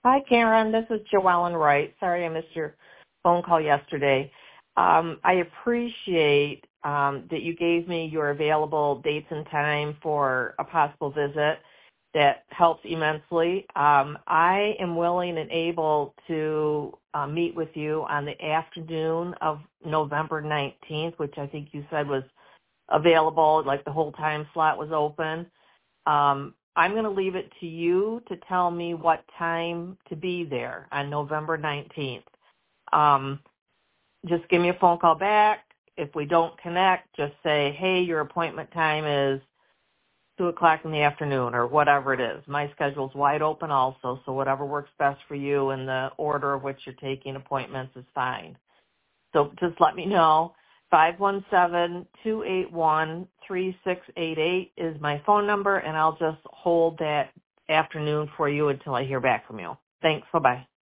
Hi, Karen. This is Joellen Wright. Sorry I missed your phone call yesterday. I appreciate that you gave me your available dates and time for a possible visit. That helps immensely. I am willing and able to meet with you on the afternoon of November 19th, which I think you said was available, like the whole time slot was open. I'm going to leave it to you to tell me what time to be there on November 19th. Just give me a phone call back. If we don't connect, just say, hey, your appointment time is 2 o'clock in the afternoon or whatever it is. My schedule's wide open also, so whatever works best for you in the order of which you're taking appointments is fine. So just let me know. 517-281-3688 is my phone number, and I'll just hold that afternoon for you until I hear back from you. Thanks. Bye-bye.